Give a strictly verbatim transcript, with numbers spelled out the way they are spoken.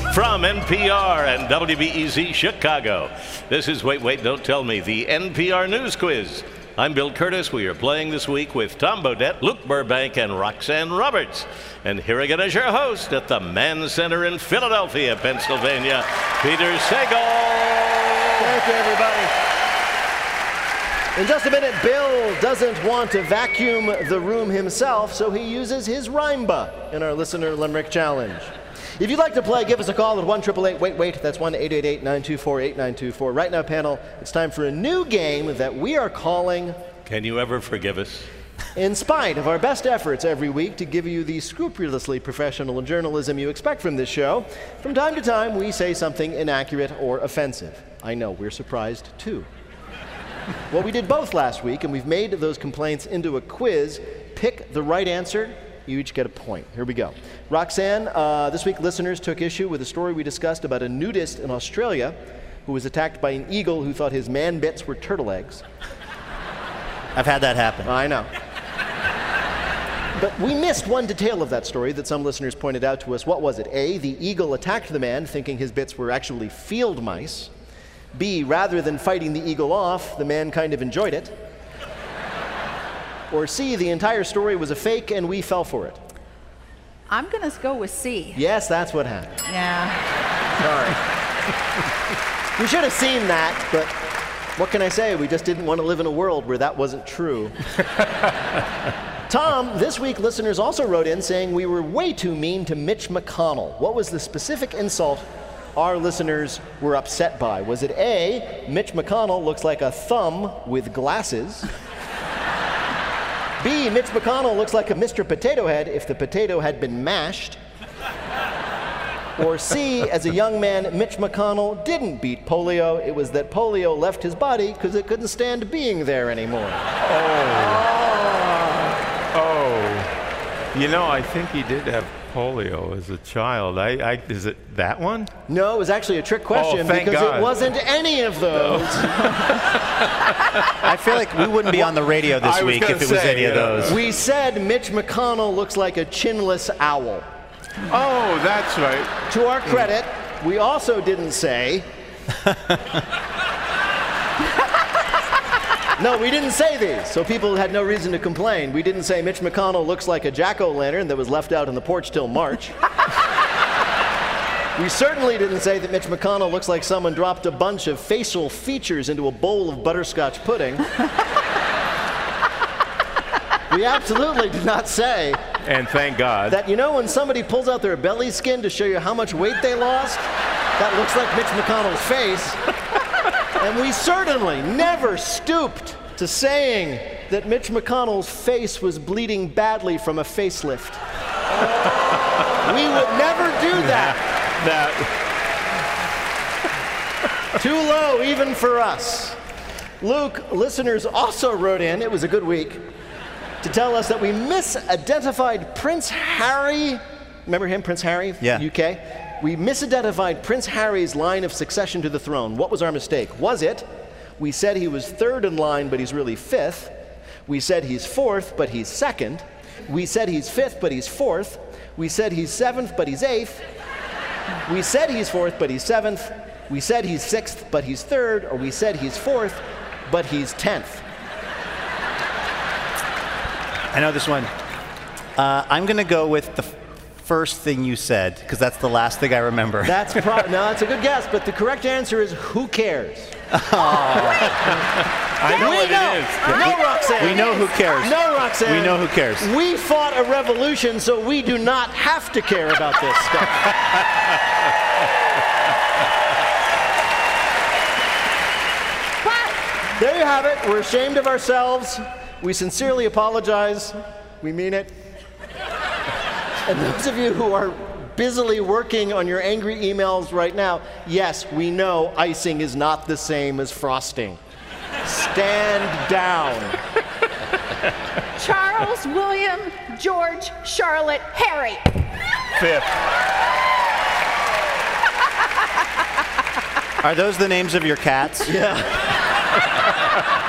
From N P R and W B E Z Chicago, this is Wait, Wait, Don't Tell Me, the N P R News Quiz. I'm Bill Curtis. We are playing this week with Tom Bodett, Luke Burbank, and Roxanne Roberts. And here again is your host at the Mann Center in Philadelphia, Pennsylvania, Peter Sagal. Thank you, everybody. In just a minute, Bill doesn't want to vacuum the room himself, so he uses his Rhymeba in our Listener Limerick Challenge. If you'd like to play, give us a call at one eight eight eight, wait, wait. That's one eight eight eight, nine two four, eight nine two four. Right now, panel, it's time for a new game that we are calling... Can You Ever Forgive Us? In spite of our best efforts every week to give you the scrupulously professional journalism you expect from this show, from time to time we say something inaccurate or offensive. I know, we're surprised too. Well, we did both last week, and we've made those complaints into a quiz. Pick the right answer. You each get a point. Here we go. Roxanne, uh, this week listeners took issue with a story we discussed about a nudist in Australia who was attacked by an eagle who thought his man bits were turtle eggs. I've had that happen. I know. But we missed one detail of that story that some listeners pointed out to us. What was it? A, the eagle attacked the man thinking his bits were actually field mice. B, rather than fighting the eagle off, the man kind of enjoyed it. Or C, the entire story was a fake and we fell for it. I'm going to go with C. Yes, that's what happened. Yeah. Sorry. We should have seen that, but what can I say? We just didn't want to live in a world where that wasn't true. Tom, this week listeners also wrote in saying we were way too mean to Mitch McConnell. What was the specific insult our listeners were upset by? Was it A, Mitch McConnell looks like a thumb with glasses? B, Mitch McConnell looks like a Mister Potato Head if the potato had been mashed? Or C, as a young man, Mitch McConnell didn't beat polio. It was that polio left his body because it couldn't stand being there anymore. Oh. Oh. You know, I think he did have polio as a child. I, I, is it that one? No, it was actually a trick question oh, thank because God. it wasn't any of those. I feel like we wouldn't be on the radio this I was week if it say, was any yeah. of those. We said Mitch McConnell looks like a chinless owl. Oh, that's right. To our credit, we also didn't say... No, we didn't say these, so people had no reason to complain. We didn't say Mitch McConnell looks like a jack-o'-lantern that was left out on the porch till March. We certainly didn't say that Mitch McConnell looks like someone dropped a bunch of facial features into a bowl of butterscotch pudding. We absolutely did not say... And thank God. That, you know, when somebody pulls out their belly skin to show you how much weight they lost, that looks like Mitch McConnell's face. And we certainly never stooped to saying that Mitch McConnell's face was bleeding badly from a facelift. We would never do that. That. Too low even for us. Luke, listeners also wrote in, it was a good week, to tell us that we misidentified Prince Harry. Remember him, Prince Harry? Yeah. U K? We misidentified Prince Harry's line of succession to the throne. What was our mistake? Was it, we said he was third in line, but he's really fifth? We said he's fourth, but he's second? We said he's fifth, but he's fourth? We said he's seventh, but he's eighth? We said he's fourth, but he's seventh? We said he's sixth, but he's third? Or we said he's fourth, but he's tenth? I know this one. Uh, I'm going to go with the first thing you said, because that's the last thing I remember. That's pro- no, that's a good guess, but the correct answer is who cares? I know we what know. it is. No, Roxanne. We know who cares. No, Roxanne. We know who cares. We fought a revolution, so we do not have to care about this stuff. There you have it. We're ashamed of ourselves. We sincerely apologize. We mean it. And those of you who are busily working on your angry emails right now, yes, we know icing is not the same as frosting. Stand down. Charles, William, George, Charlotte, Harry. Fifth. Are those the names of your cats? Yeah.